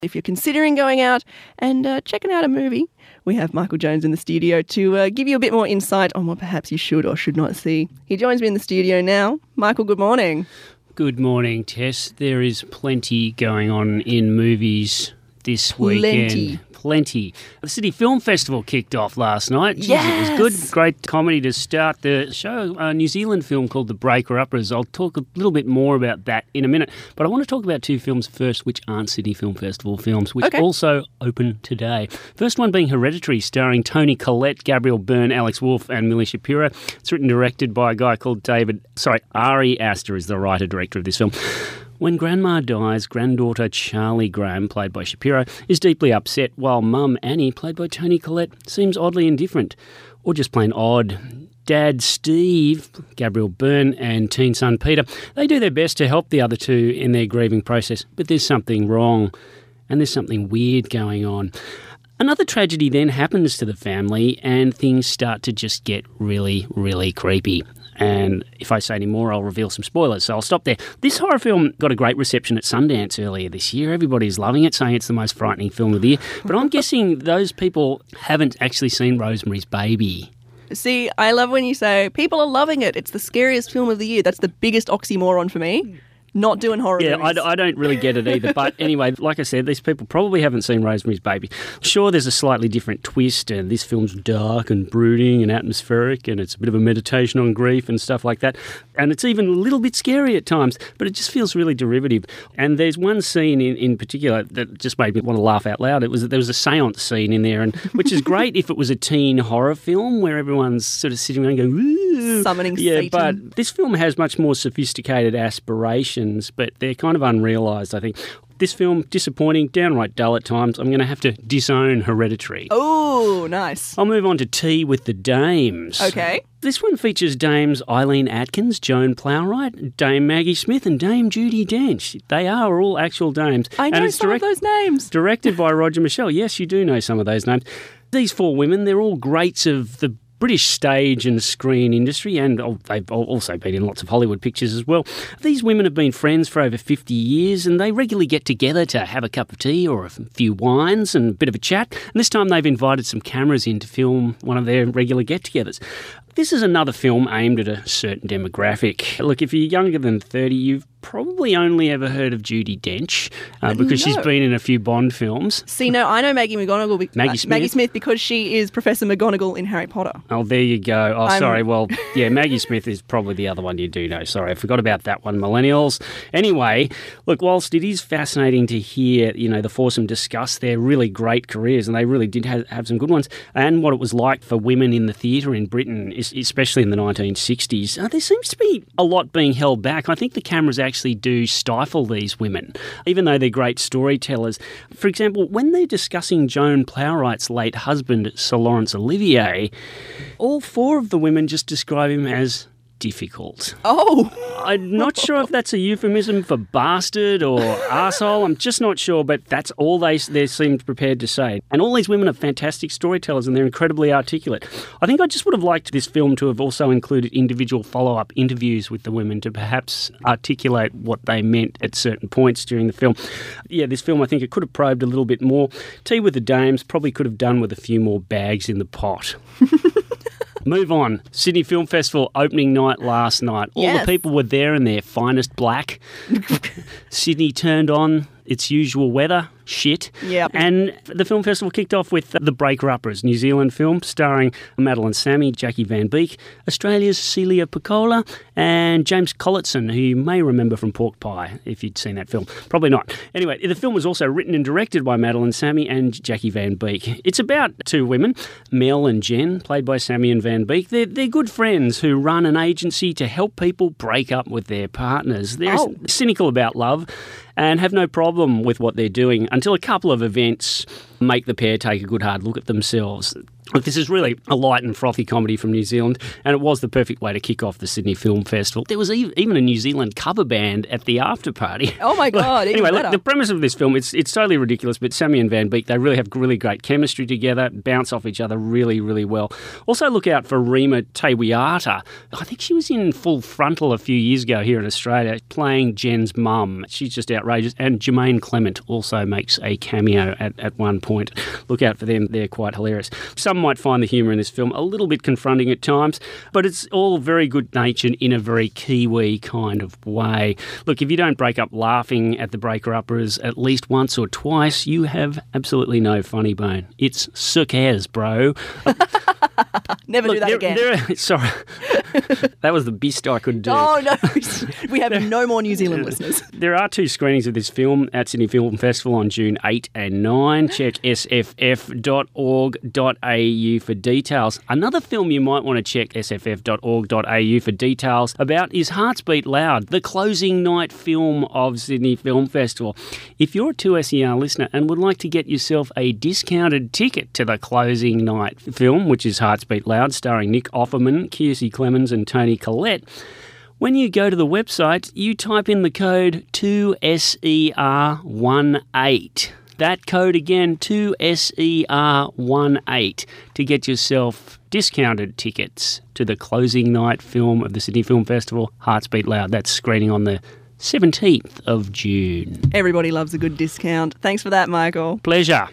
If you're considering going out and checking out a movie, we have Michael Jones in the studio to give you a bit more insight on what perhaps you should or should not see. He joins me in the studio now. Michael, good morning. Good morning, Tess. There is plenty going on in movies this weekend. Plenty. The Sydney Film Festival kicked off last night. Yes. It was good. Great comedy to start the show. A New Zealand film called The Breaker-Uppers. I'll talk a little bit more about that in a minute. But I want to talk about two films first, which aren't Sydney Film Festival films, which also open today. First one being Hereditary, starring Toni Collette, Gabriel Byrne, Alex Wolff and Millie Shapiro. It's written and directed by a guy called Ari Aster is the writer-director of this film. When Grandma dies, granddaughter Charlie Graham, played by Shapiro, is deeply upset, while Mum Annie, played by Toni Collette, seems oddly indifferent, or just plain odd. Dad Steve, Gabriel Byrne, and teen son Peter, they do their best to help the other two in their grieving process, but there's something wrong, and there's something weird going on. Another tragedy then happens to the family, and things start to just get really, really creepy. And if I say any more, I'll reveal some spoilers, so I'll stop there. This horror film got a great reception at Sundance earlier this year. Everybody's loving it, saying it's the most frightening film of the year. But I'm guessing those people haven't actually seen Rosemary's Baby. See, I love when you say, people are loving it. It's the scariest film of the year. That's the biggest oxymoron for me. Not doing horror movies. I don't really get it either. But anyway, like I said, these people probably haven't seen Rosemary's Baby. Sure, there's a slightly different twist, and this film's dark and brooding and atmospheric, and it's a bit of a meditation on grief and stuff like that. And it's even a little bit scary at times, but it just feels really derivative. And there's one scene in particular that just made me want to laugh out loud. There was a seance scene in there, and which is great if it was a teen horror film where everyone's sort of sitting around going, "Ooh." Summoning Satan. Satan. But this film has much more sophisticated aspirations, but they're kind of unrealised, I think. This film, disappointing, downright dull at times. I'm going to have to disown Hereditary. Oh, nice. I'll move on to Tea with the Dames. Okay. This one features Dames Eileen Atkins, Joan Plowright, Dame Maggie Smith and Dame Judi Dench. They are all actual dames. I know some of those names. Directed by Roger Michell. Yes, you do know some of those names. These four women, they're all greats of the British stage and screen industry, and they've also been in lots of Hollywood pictures as well. These women have been friends for over 50 years, and they regularly get together to have a cup of tea or a few wines and a bit of a chat. And this time they've invited some cameras in to film one of their regular get-togethers. This is another film aimed at a certain demographic. Look, if you're younger than 30, you've probably only ever heard of Judi Dench because she's been in a few Bond films. See, no, I know Maggie McGonagall. Maggie Smith because she is Professor McGonagall in Harry Potter. Oh, there you go. Oh, sorry. Well, yeah, Maggie Smith is probably the other one you do know. Sorry, I forgot about that one, millennials. Anyway, look, whilst it is fascinating to hear, the foursome discuss their really great careers, and they really did have some good ones, and what it was like for women in the theatre in Britain, especially in the 1960s, there seems to be a lot being held back. I think the cameras actually do stifle these women, even though they're great storytellers. For example, when they're discussing Joan Plowright's late husband, Sir Laurence Olivier, all four of the women just describe him as difficult. Oh! I'm not sure if that's a euphemism for bastard or arsehole. I'm just not sure, but that's all they seemed prepared to say. And all these women are fantastic storytellers, and they're incredibly articulate. I think I just would have liked this film to have also included individual follow-up interviews with the women to perhaps articulate what they meant at certain points during the film. Yeah, this film, I think it could have probed a little bit more. Tea with the Dames probably could have done with a few more bags in the pot. Move on. Sydney Film Festival opening night last night. All the people were there in their finest black. Sydney turned on its usual weather. Shit. Yep. And the film festival kicked off with The Breaker-Uppers, New Zealand film starring Madeline Sammy, Jackie Van Beek, Australia's Celia Piccola, and James Colletson, who you may remember from Pork Pie, if you'd seen that film. Probably not. Anyway, the film was also written and directed by Madeline Sammy and Jackie Van Beek. It's about two women, Mel and Jen, played by Sammy and Van Beek. They're good friends who run an agency to help people break up with their partners. They're cynical about love and have no problem with what they're doing until a couple of events make the pair take a good hard look at themselves. Look, this is really a light and frothy comedy from New Zealand, and it was the perfect way to kick off the Sydney Film Festival. There was even a New Zealand cover band at the after party. Oh my God! Anyway, look, the premise of this film, it's totally ridiculous, but Sammy and Van Beek, they really have really great chemistry together, bounce off each other really, really well. Also look out for Rima Tewiata. I think she was in Full Frontal a few years ago here in Australia, playing Jen's mum. She's just outrageous. And Jermaine Clement also makes a cameo at one point. Look out for them, they're quite hilarious. Some might find the humour in this film a little bit confronting at times, but it's all very good-natured in a very Kiwi kind of way. Look, if you don't break up laughing at the Breaker-Uppers at least once or twice, you have absolutely no funny bone. It's suck-as, bro. Never do that again. Sorry. That was the best I could do. Oh, no. We have no more New Zealand listeners. There are 2 screenings of this film at Sydney Film Festival on June 8 and 9. Check sff.org.au for details. Another film you might want to check sff.org.au for details about is Hearts Beat Loud, the closing night film of Sydney Film Festival. If you're a 2SER listener and would like to get yourself a discounted ticket to the closing night film, which is Hearts Beat Loud, starring Nick Offerman, Kiersey Clemens and Toni Collette, when you go to the website, you type in the code 2SER18. That code again, 2SER18, to get yourself discounted tickets to the closing night film of the Sydney Film Festival, Hearts Beat Loud. That's screening on the 17th of June. Everybody loves a good discount. Thanks for that, Michael. Pleasure.